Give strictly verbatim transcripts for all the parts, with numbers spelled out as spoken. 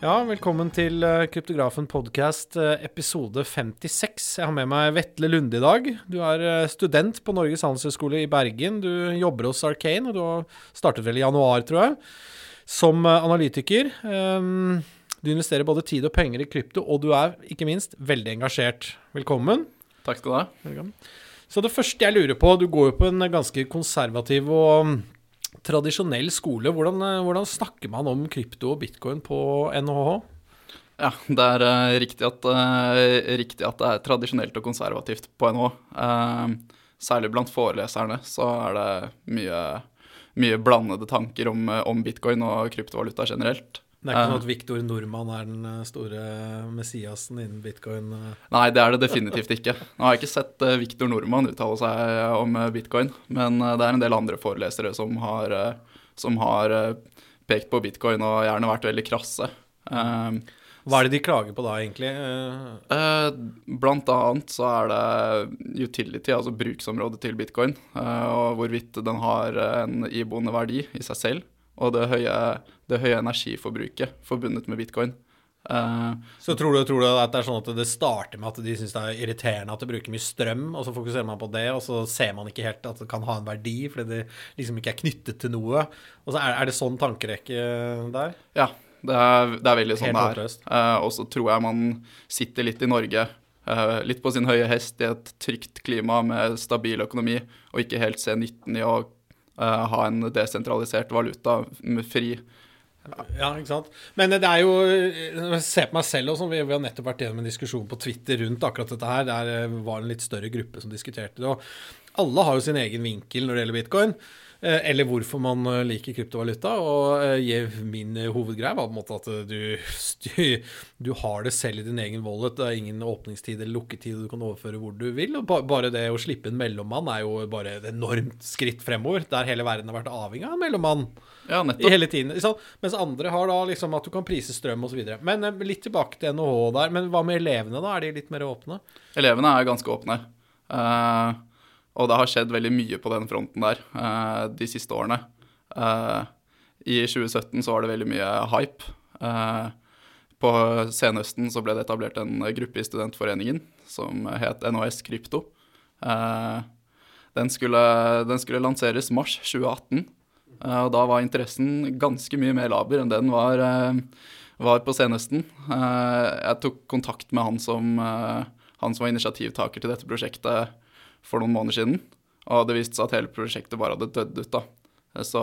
Ja, velkommen til uh, Kryptografen podcast, uh, episode femtiseks. Jeg har med meg Vetle Lunde i dag. Du er uh, student på Norges Handelshøyskole i Bergen. Du jobber hos Arcane, og du har startet vel i januar, tror jeg, som uh, analytiker. Um, du investerer både tid og penger i krypto, og du er, ikke minst, veldig engasjert. Velkommen. Takk skal du ha. Velkommen. Så det første jeg lurer på, du går jo på en ganske konservativ og um, tradisjonell skole. Hvordan, hvordan snakker man om krypto og bitcoin på N H H? Ja, det er uh, riktig, at, uh, riktig at det er tradisjonelt og konservativt på N H H. Uh, særlig blant foreleserne så er det mye, mye blandede tanker om, om bitcoin og kryptovaluta generelt. Det er ikke sånn at Victor Norman er den store messiasen innen bitcoin? Nei, det er det definitivt ikke. Nå har jeg ikke sett Victor Norman uttale seg om bitcoin, men det er en del andre forelesere som har, som har pekt på bitcoin og gjerne vært veldig krasse. Hva er det de klager på da, egentlig? Blant annet så er det utility, altså bruksområdet til bitcoin, og hvorvidt den har en iboende verdi i seg selv, og det høye, det høye energiforbruket forbundet med bitcoin. Uh, så tror du, tror du at det er sånn at det starter med at de synes det er irriterende at det bruker mye strøm, og så fokuserer man på det, og så ser man ikke helt at det kan ha en verdi, fordi det liksom ikke er knyttet til noe. Og så er, er det sånn tankerekke der? Ja, det er, det er veldig sånn helt det er. Uh, og så tror jeg man sitter litt i Norge, uh, litt på sin høye hest i et trygt klima med stabil økonomi, og ikke helt se nytten i å Uh, ha en desentralisert valuta med fri. Ja, ikke sant? Men det er jo, se på meg selv også, vi, vi har nettopp vært gjennom en diskusjon på Twitter rundt akkurat dette her, der var en litt større gruppe som diskuterte det, og alle har jo sin egen vinkel når det gjelder bitcoin, eh, eller hvorfor man liker kryptovaluta, og eh, min hovedgreie var på en måte at du, du, du har det selv i din egen wallet, det er ingen åpningstid eller lukketid, du kan overføre hvor du vil, og bare det å slippe en mellommann er jo bare et enormt skritt fremover, der hele verden har vært avhengig av en mellommann. Ja, nettopp. I hele tiden, så, mens andre har da liksom at du kan prise strøm og så videre. Men eh, litt tilbake til N H H der, men hva med elevene da? Er de litt mer åpne? Elevene er ganske åpne, uh, og det har skjedd veldig mye på den fronten der uh, de siste årene. Uh, I tjue sytten så var det veldig mye hype. Uh, på senhøsten så ble det etablert en gruppe i studentforeningen som het N H S Krypto. Uh, den, skulle, den skulle lanseres mars tjue atten. Uh, og da var interessen ganske mye mer laber enn den var, uh, var på senhøsten. Uh, jeg tok kontakt med han som, uh, han som var initiativtaker til dette prosjektet for noen måneder siden, og det viste seg at hele prosjektet bare hadde dødd ut da. Så,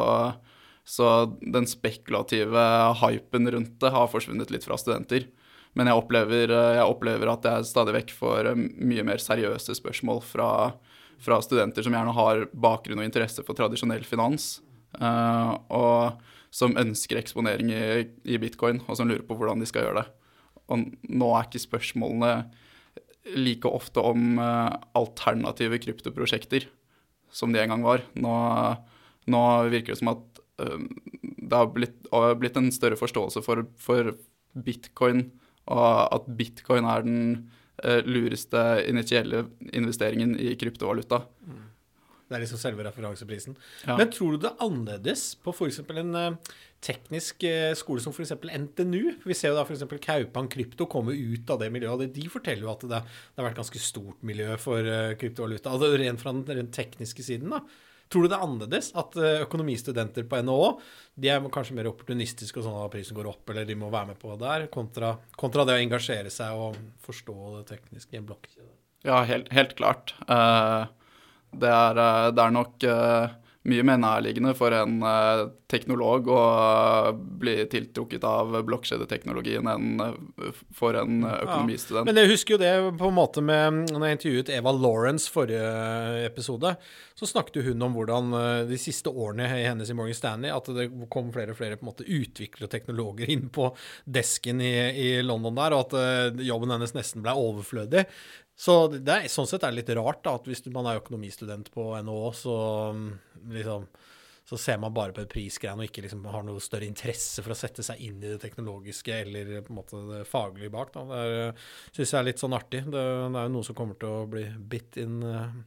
så den spekulative hypen rundt det har forsvunnet litt fra studenter. Men jeg opplever, jeg opplever at jeg stadig vekk får mye mer seriøse spørsmål fra, fra studenter som gjerne har bakgrunn og interesse for tradisjonell finans, Uh, og som ønsker eksponering i, i bitcoin, og som lurer på hvordan de skal gjøre det. Og nå er ikke spørsmålene like ofte om uh, alternative kryptoprosjekter som de en gang var. Nå, nå virker det som at uh, det har blitt, uh, blitt en større forståelse for, for bitcoin, og at bitcoin er den uh, lureste initielle investeringen i kryptovaluta. Mm. Det er liksom selve referanseprisen. Ja. Men tror du det er annerledes på for eksempel en uh, teknisk uh, skole som for eksempel N T N U? Vi ser jo da for eksempel Kaupan Krypto komme ut av det miljøet. De forteller jo at det, det har vært ganske stort miljø for uh, kryptovaluta. Altså rent fra den, den tekniske siden da. Tror du det er annerledes at uh, økonomistudenter på N H H, de er kanskje mer opportunistiske og sånn at prisen går opp, eller de må være med på det der, kontra, kontra det å engasjere seg og forstå det tekniske i en blokkjede? Ja, helt, helt klart. Uh... Det er, det er nok uh, mye mer nærliggende for en uh, teknolog å uh, bli tiltrukket av blokkjedeteknologien enn uh, for en uh, økonomistudent. Ja, men jeg husker jo det på en måte med, når jeg intervjuet Eva Lawrence forrige episode, så snakket hun om hvordan uh, de siste årene i hennes i Morgan Stanley, at det kom flere og flere på en måte utviklere og teknologer inn på desken i, i London der, og at uh, jobben hennes nesten ble overflødig. Så det er, sånn sett er det litt rart da, at hvis man er økonomistudent på N H H, så, liksom, så ser man bare på et prisgrein og ikke liksom, har noe større interesse for å sette seg inn i det teknologiske eller på en måte det faglige bak. Da. Det er, synes jeg er litt sånn artig. Det, det er jo noe som kommer til å bli bitt inn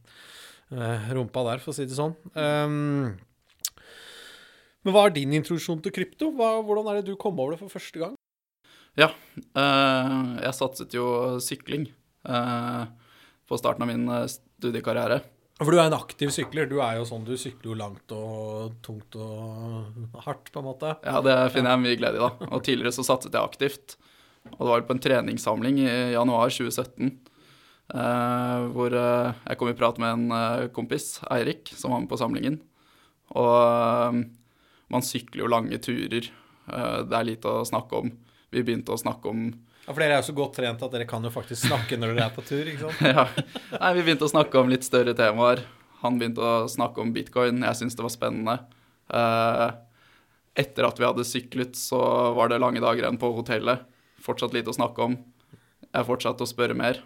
uh, rumpa der, for å si det sånn. Um, men hva er din introduksjon til krypto? Hva, hvordan er det du kom over det for første gang? Ja, eh, jeg satset jo sykling eh, på starten av min eh, studiekarriere. For du er en aktiv sykler. Du er jo sånn, du sykler jo langt og tungt og hardt, på en måte. Ja, det finner jeg mye glede i da. Og tidligere så satset jeg aktivt. Og det var på en treningssamling i januar tjue sytten, eh, hvor eh, jeg kom i prat med en eh, kompis, Eirik, som var med på samlingen. Og eh, man sykler jo lange turer. Eh, det er lite å snakke om. Vi begynte å snakke om... Ja, for dere er jo så godt trent at dere kan jo faktisk snakke når dere er på tur, ikke sant? Ja, nei, vi begynte å snakke om litt større temaer. Han begynte å snakke om bitcoin. Jeg synes det var spennende. Eh, etter at vi hadde syklet, så var det lange dager igjen på hotellet. Fortsatt lite å snakke om. Jeg fortsatte å spørre mer,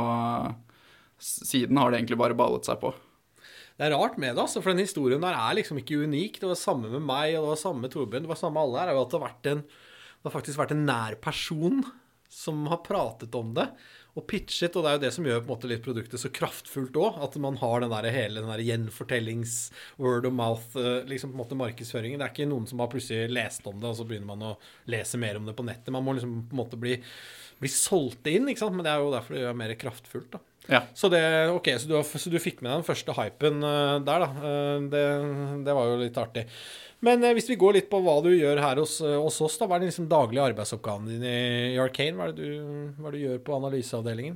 og siden har det egentlig bare ballet seg på. Det er rart med det, altså, for den historien der er liksom ikke unik. Det var samme med meg, og det var samme med Torbjørn, det var samme med alle her. Det, var at det, har vært en, det har faktisk vært en nær person som har pratet om det, og pitchet, og det er jo det som gjør på en måte litt produktet så kraftfullt også, at man har den der hele den der gjenfortellings, word of mouth, liksom på en måte markedsføringen. Det er ikke noen som har plutselig lest om det, og så begynner man å lese mer om det på nettet. Man må liksom på en måte bli, bli solgt inn, ikke sant? Men det er jo derfor det er mer kraftfullt da. Ja. Så det, ok, så du, har, så du fikk med deg den første hypen uh, der da. Uh, det, det var jo litt artig. Men uh, hvis vi går litt på hva du gjør her hos, uh, hos oss da, hva er det liksom daglige arbeidsoppgavene dine i, i Arcane? Hva er det du, hva er det du gjør på analyseavdelingen?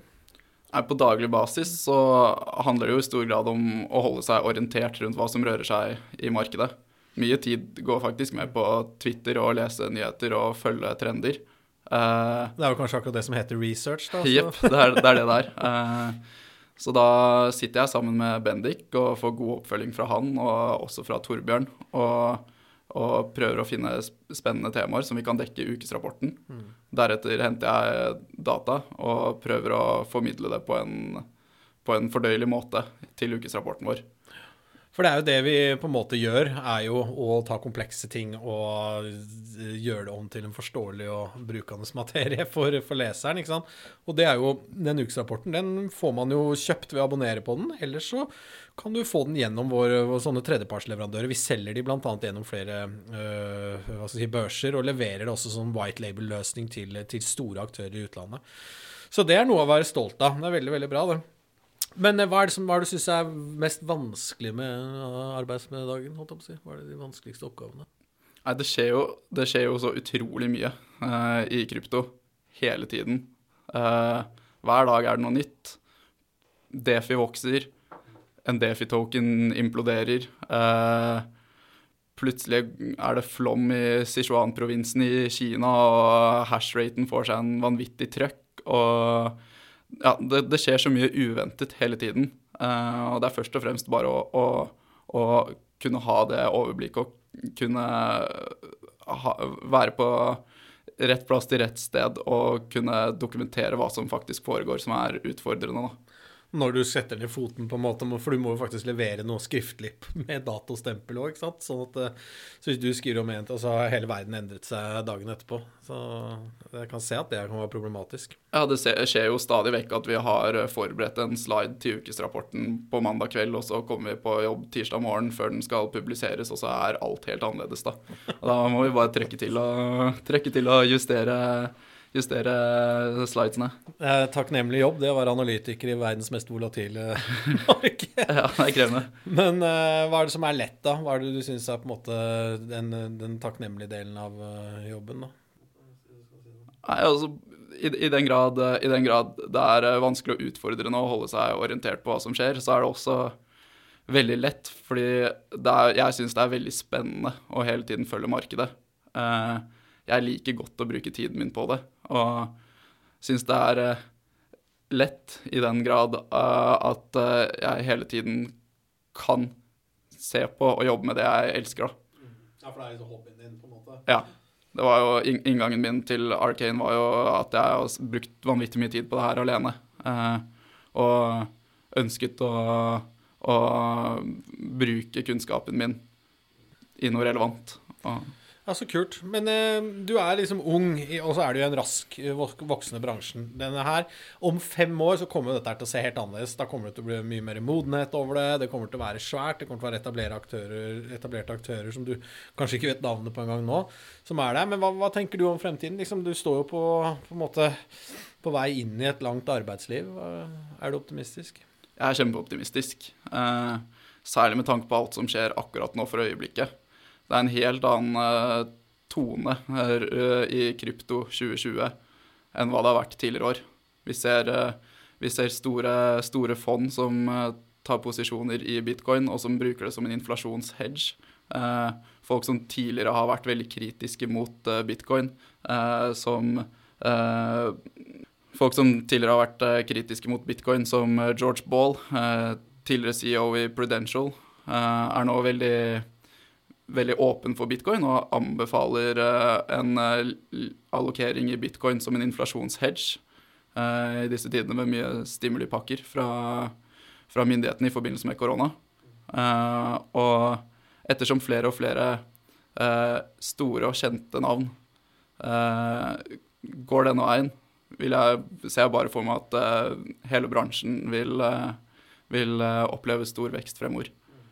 På daglig basis så handler det jo i stor grad om å holde seg orientert rundt hva som rører seg i markedet. Mye tid går faktisk med på Twitter og lese nyheter og følge trender. Uh, det er jo kanskje akkurat det som heter research da. Jepp, det, det er det der. Uh, så da sitter jeg sammen med Bendik og får god oppfølging fra han, og også fra Torbjørn, og, og prøver å finne spennende temaer som vi kan dekke i ukesrapporten. Mm. Deretter henter jeg data og prøver å formidle det på en, på en fordøyelig måte til ukesrapporten vår. For det er jo det vi på en måte gjør, er jo å ta komplekse ting og gjøre det om til en forståelig og brukende materie for, for leseren, ikke sant? Og det er jo, den ukesrapporten, den får man jo kjøpt ved å abonnere på den, ellers så kan du få den gjennom vår, vår sånne tredjepartsleverandører. Vi selger de blant annet gjennom flere øh, hva skal jeg si, børser, og leverer det også som white label-løsning til, til store aktører i utlandet. Så det er noe å være stolt av. Det er veldig, veldig bra det. Men hva er det som hva er det du synes er mest vanskelig med arbeidsdagen, holdt jeg på å si? Hva er det de vanskeligste oppgavene? Nei, det skjer jo, det skjer jo så utrolig mye uh, i krypto hele tiden. Uh, hver dag er det noe nytt. DeFi vokser, en DeFi-token imploderer. Uh, plutselig er det flom i Sichuan-provinsen i Kina, og hashraten får seg en vanvittig trøkk, og ja, det, det skjer så mye uventet hele tiden, uh, og det er først og fremst bare å, å, å kunne ha det overblikket og kunne ha, være på rett plass til rett sted og kunne dokumentere hva som faktisk foregår, som er utfordrende da. Når du setter ned foten på en måte, for du må jo faktisk levere noe skriftlig med datostempel også, ikke sant? Sånn at, så hvis du skriver om en til, så har hele verden endret seg dagen etterpå. Så jeg kan se at det kan være problematisk. Ja, det skjer jo stadig vekk at vi har forberedt en slide til ukesrapporten på mandag kveld, og så kommer vi på jobb tirsdag morgen før den skal publiseres, og så er alt helt annerledes da. Og da må vi bare trekke til og, trekke til og justere justere slidesene. Eh, takknemlig jobb, det å være analytiker i verdens mest volatile marked. Ja, det er krevende. Men eh, hva er det som er lett da? Hva er det du synes er på en måte den, den takknemlige delen av uh, jobben da? Nei, altså, i, i, den grad, i den grad det er vanskelig og utfordrende å holde seg orientert på hva som skjer, så er det også veldig lett, fordi det er, jeg synes det er veldig spennende å hele tiden følge markedet. Eh, jeg liker godt å bruke tiden min på det, og synes det er uh, lett i den grad uh, at uh, jeg hele tiden kan se på og jobbe med det jeg elsker da. Ja, for det er liksom hobbyen din på en måte. Ja, det var jo inngangen min til Arcane var jo at jeg har brukt vanvittig mye tid på det her alene, uh, og ønsket å, å bruke kunnskapen min i noe relevant. Og Ja, så kult. Men eh, du er liksom ung, i- og så er du i en rask eh, vok- voksende bransjen. Denne her, om fem år så kommer jo dette her til å se helt annerledes. Da kommer det til å bli mye mer modenhet over det. Det kommer til å være svært. Det kommer til å være etablerte aktører, etablerte aktører som du kanskje ikke vet navnet på en gang nå, som er der. Men hva, hva tenker du om fremtiden? Liksom, du står jo på, på en måte på vei inn i et langt arbeidsliv. Hva- Er du optimistisk? Jeg er kjempeoptimistisk, eh, særlig med tanke på alt som skjer akkurat nå for øyeblikket. Det er en helt annen eh, tone her, eh, i krypto tjue tjue enn hva det har vært tidligere år. Vi ser, eh, vi ser store, store fond som eh, tar posisjoner i bitcoin, og som bruker det som en inflasjonshedge. Eh, folk som tidligere har vært veldig kritiske mot eh, bitcoin, eh, som eh, folk som tidligere har vært eh, kritiske mot bitcoin, som eh, George Ball, eh, tidligere C E O i Prudential, eh, er nå veldig veldig åpen for bitcoin og anbefaler uh, en uh, allokering i bitcoin som en inflasjonshedge uh, i disse tidene med mye stimulipakker fra, fra myndighetene i forbindelse med korona. Uh, og ettersom flere og flere uh, store og kjente navn uh, går denne veien, vil jeg, ser jeg bare for meg at uh, hele bransjen vil, uh, vil uh, oppleve stor vekst fremover.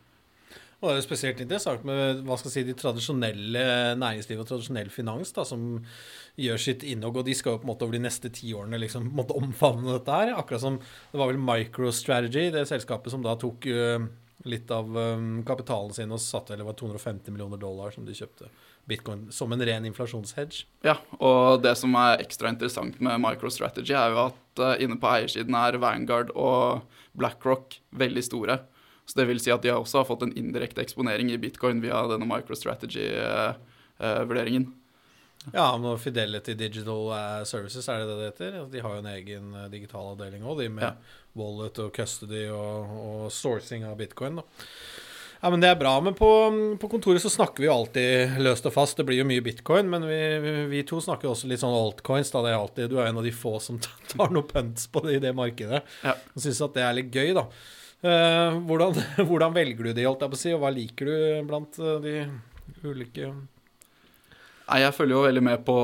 Og det er spesielt interessant med hva skal jeg si, de tradisjonelle næringsliv og tradisjonell finans da, som gjør sitt innhogg, og de skal jo på en måte over de neste ti årene liksom, på en måte omfavne dette her. Akkurat som det var vel MicroStrategy, det selskapet som da tok uh, litt av um, kapitalen sin og satte, eller var to hundre og femti millioner dollar som de kjøpte bitcoin som en ren inflasjonshedge. Ja, og det som er ekstra interessant med MicroStrategy er jo at uh, inne på eiersiden er Vanguard og BlackRock veldig store. Så det vil si at de også har fått en indirekte eksponering i bitcoin via denne MicroStrategy-vurderingen. Ja, men Fidelity Digital Services, er det det det heter? De har jo en egen digital avdeling også, de med ja. wallet og custody og, og sourcing av bitcoin da. Ja, men det er bra, men på, på kontoret så snakker vi jo alltid løst og fast. Det blir jo mye bitcoin, men vi, vi, vi to snakker jo også litt sånn altcoins, da det er alltid, du er en av de få som tar noe punts på det i det markedet. Ja. Og synes at det er litt gøy da. Uh, hvordan, hvordan velger du de, holdt jeg på å si, og hva liker du blant uh, de ulike? Nei, jeg følger jo veldig med på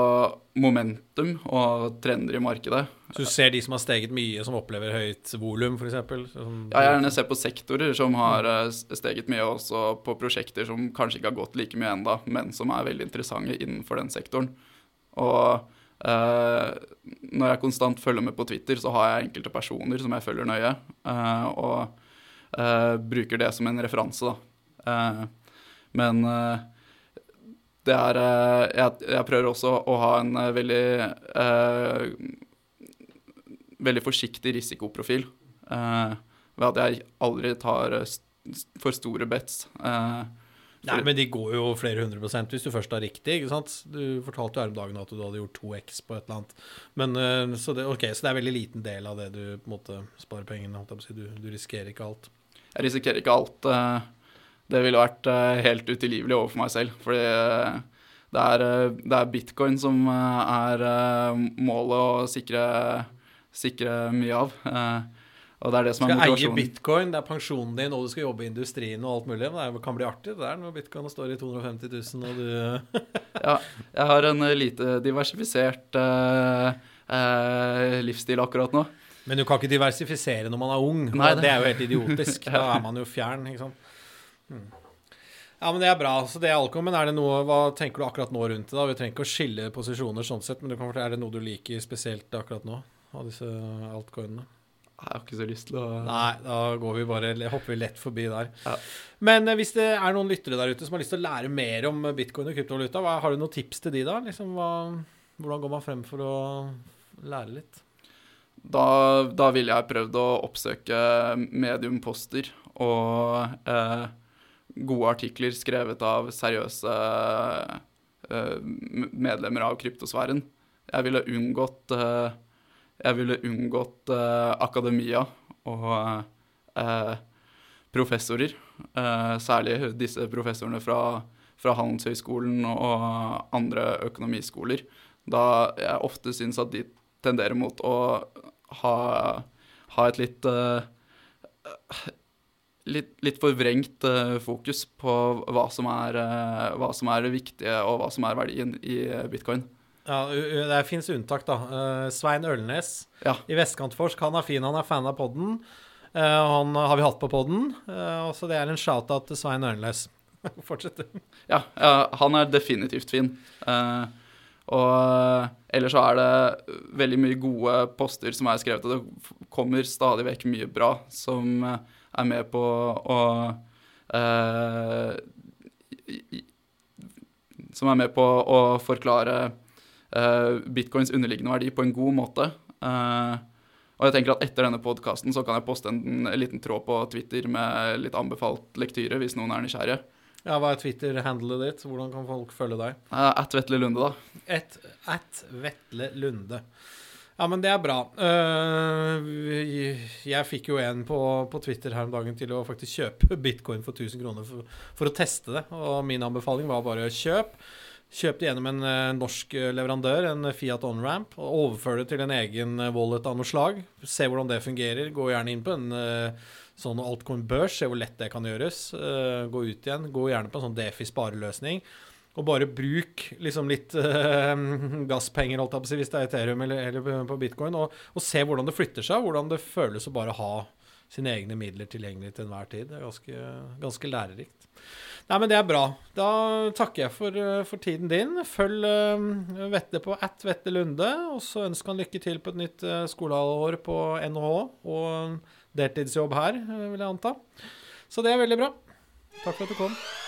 momentum og trender i markedet. Så du ser de som har steget mye, som opplever høyt volum, for eksempel? Som... Ja, jeg gjerne ser på sektorer som har uh, steget mye, også på prosjekter som kanskje ikke har gått like mye enda, men som er veldig interessante innenfor den sektoren. Og Uh, når jeg konstant følger med på Twitter, så har jeg enkelte personer som jeg følger nøye, uh, og uh, bruker det som en referanse da. Uh, men uh, det er, uh, jeg, jeg prøver også å ha en uh, veldig, uh, veldig forsiktig risikoprofil, uh, ved at jeg aldri tar uh, for store bets. Uh, Nei, men de går jo flere hundre prosent hvis du først har riktig, ikke sant? Du fortalte jo her om dagen at du hadde gjort to x på et eller annet. Men, uh, så, det, okay, så det er en veldig liten del av det du på en måte sparer pengene. Du, du risikerer ikke alt. Jeg risikerer ikke alt. Det ville vært helt utilgivelig overfor meg selv. Fordi det er, det er bitcoin som er målet å sikre, sikre mye av. Og det er det som er motivasjonen. Du skal eie bitcoin, det er pensjonen din, og du skal jobbe i industrien og alt mulig. Men det kan bli artig det der når bitcoin står i to hundre og femti tusen og du... Ja, jeg har en lite diversifisert uh, uh, livsstil akkurat nå. Men du kan ikke diversifisere når man er ung. Nei, det... det er jo helt idiotisk. Da er man jo fjern, ikke sant? Hmm. Ja, men det er bra. Så det er alkohol. Men er det noe, hva tenker du akkurat nå rundt det da? Vi trenger ikke å skille posisjoner sånn sett, men er det noe du liker spesielt akkurat nå av disse altcoinene? Jeg har ikke så lyst til å... Nei, da går vi bare, hopper vi lett forbi der. Ja. Men hvis det er noen lyttere der ute som har lyst til å lære mer om bitcoin og kryptovaluta, hva, har du noen tips til de da? Liksom, hva, hvordan går man frem for å lære litt? Da, da ville jeg prøvd å oppsøke mediumposter og eh, gode artikler skrevet av seriøse eh, medlemmer av kryptosfæren. Jeg ville unngått... Eh, Jeg ville unngått uh, akademia og uh, professorer, uh, særlig disse professorene fra, fra Handelshøyskolen og andre økonomiskoler, da jeg ofte synes at de tenderer mot å ha, ha et litt uh, litt, litt forvrengt uh, fokus på hva som, er, uh, hva som er det viktige, og hva som er verdien i uh, bitcoin. Ja, det finnes unntak da. Uh, Svein Ølnes Ja. i Vestkantforsk, han er fin, han er fan av podden. Uh, han har vi hatt på podden, uh, så det er en shout-out til Svein Ølnes. Fortsett. Ja, ja, han er definitivt fin. Uh, og uh, ellers så er det veldig mye gode poster som er skrevet, og det kommer stadig vekk mye bra som uh, er med på å uh, som er med på å forklare uh, bitcoins underliggende verdi på en god måte. Uh, og jeg tenker at etter denne podcasten så kan jeg poste en, en liten tråd på Twitter med litt anbefalt lektyre hvis noen er nysgjerrige. Ja, hva er Twitter-handlet ditt? Hvordan kan folk følge deg? Uh, at Vetle Lunde, da. Et, at Vetle Lunde. Ja, men det er bra. Uh, jeg fikk jo en på, på Twitter her om dagen til å faktisk kjøpe bitcoin for tusen kroner for, for å teste det. Og min anbefaling var bare kjøp. Kjøp det gjennom en uh, norsk leverandør, en Fiat On-Ramp, og overfør det til en egen wallet av noe slag. Se hvordan det fungerer. Gå gjerne inn på en uh, sånn altcoin-børs, se hvor lett det kan gjøres. Uh, gå ut igjen. Gå gjerne på en sånn DeFi-spareløsning. Og bare bruk liksom litt uh, gasspenger, holdt jeg på å si, hvis det er Ethereum eller, eller på Bitcoin, og, og se hvordan det flytter seg, hvordan det føles å bare ha sine egne midler tilgjengelig til enhver tid. Det er ganske, ganske lærerikt. Nei, men det er bra. Da takker jeg for, for tiden din. Følg uh, Vetle på at Vetle Lunde, og så ønsker han lykke til på et nytt uh, skolehalvår på N H H, og deltidsjobb her, vil jeg anta. Så det er veldig bra. Takk for at du kom.